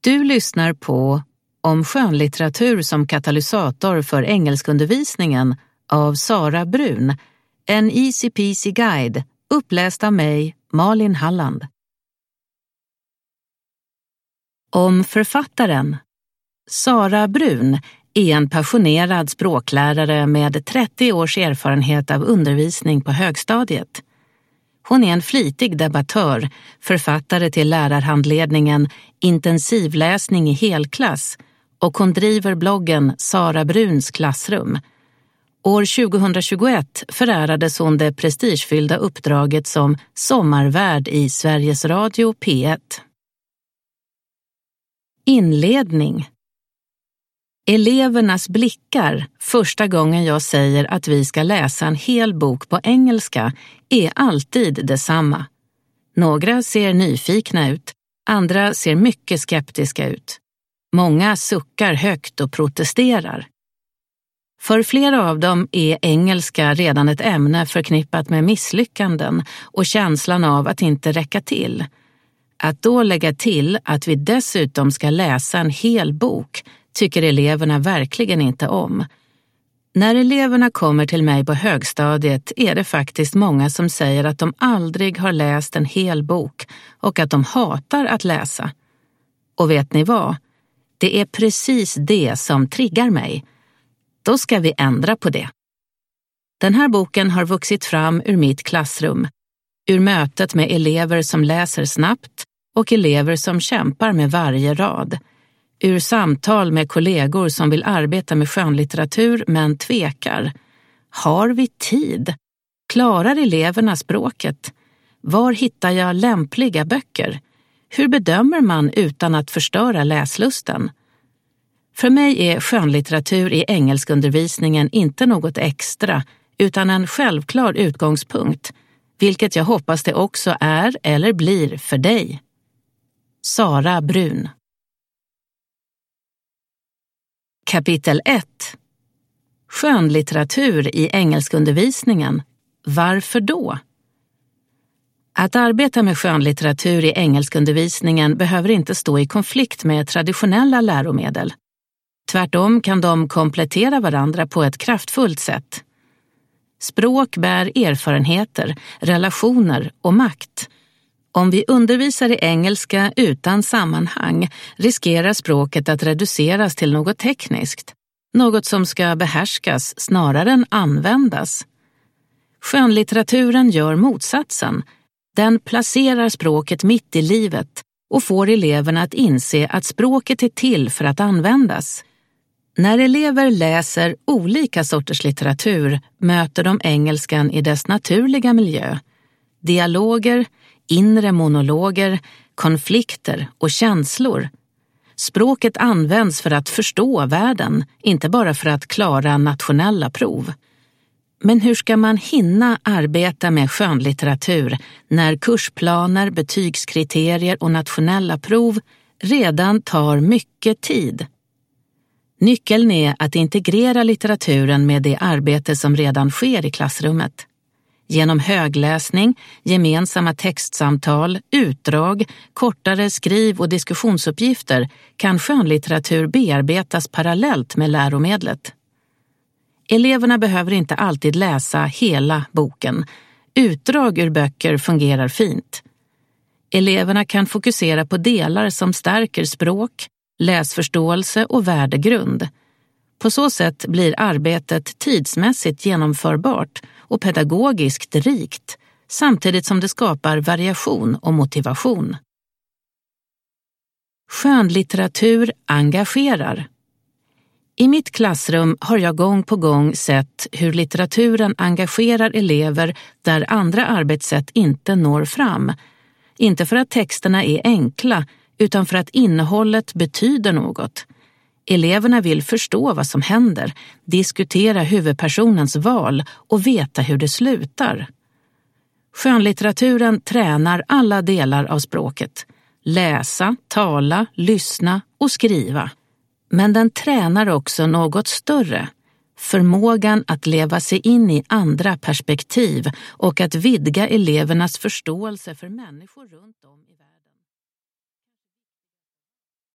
Du lyssnar på Om skönlitteratur som katalysator för engelskundervisningen av Sara Brun, en easy peasy guide, uppläst av mig, Malin Halland. Om författaren. Sara Brun är en passionerad språklärare med 30 års erfarenhet av undervisning på högstadiet. Hon är en flitig debattör, författare till lärarhandledningen Intensivläsning i helklass, och hon driver bloggen Sara Bruns klassrum. År 2021 förärades hon det prestigefyllda uppdraget som sommarvärd i Sveriges Radio P1. Inledning. Elevernas blickar, första gången jag säger att vi ska läsa en hel bok på engelska, är alltid detsamma. Några ser nyfikna ut, andra ser mycket skeptiska ut. Många suckar högt och protesterar. För flera av dem är engelska redan ett ämne förknippat med misslyckanden och känslan av att inte räcka till. Att då lägga till att vi dessutom ska läsa en hel bok tycker eleverna verkligen inte om. När eleverna kommer till mig på högstadiet är det faktiskt många som säger att de aldrig har läst en hel bok och att de hatar att läsa. Och vet ni vad? Det är precis det som triggar mig. Då ska vi ändra på det. Den här boken har vuxit fram ur mitt klassrum, ur mötet med elever som läser snabbt och elever som kämpar med varje rad. Ur samtal med kollegor som vill arbeta med skönlitteratur men tvekar. Har vi tid? Klarar eleverna språket? Var hittar jag lämpliga böcker? Hur bedömer man utan att förstöra läslusten? För mig är skönlitteratur i engelskundervisningen inte något extra utan en självklar utgångspunkt, vilket jag hoppas det också är eller blir för dig. Sara Brun. Kapitel 1. Skönlitteratur i engelskundervisningen. Varför då? Att arbeta med skönlitteratur i engelskundervisningen behöver inte stå i konflikt med traditionella läromedel. Tvärtom kan de komplettera varandra på ett kraftfullt sätt. Språk bär erfarenheter, relationer och makt. Om vi undervisar i engelska utan sammanhang riskerar språket att reduceras till något tekniskt, något som ska behärskas snarare än användas. Skönlitteraturen gör motsatsen. Den placerar språket mitt i livet och får eleverna att inse att språket är till för att användas. När elever läser olika sorters litteratur möter de engelskan i dess naturliga miljö. Dialoger, inre monologer, konflikter och känslor. Språket används för att förstå världen, inte bara för att klara nationella prov. Men hur ska man hinna arbeta med skönlitteratur när kursplaner, betygskriterier och nationella prov redan tar mycket tid? Nyckeln är att integrera litteraturen med det arbete som redan sker i klassrummet. Genom högläsning, gemensamma textsamtal, utdrag, kortare skriv- och diskussionsuppgifter kan skönlitteratur bearbetas parallellt med läromedlet. Eleverna behöver inte alltid läsa hela boken. Utdrag ur böcker fungerar fint. Eleverna kan fokusera på delar som stärker språk, läsförståelse och värdegrund. På så sätt blir arbetet tidsmässigt genomförbart och pedagogiskt rikt, samtidigt som det skapar variation och motivation. Skönlitteratur engagerar. I mitt klassrum har jag gång på gång sett hur litteraturen engagerar elever där andra arbetssätt inte når fram. Inte för att texterna är enkla, utan för att innehållet betyder något. Eleverna vill förstå vad som händer, diskutera huvudpersonens val och veta hur det slutar. Skönlitteraturen tränar alla delar av språket. Läsa, tala, lyssna och skriva. Men den tränar också något större. Förmågan att leva sig in i andra perspektiv och att vidga elevernas förståelse för människor runt om i världen.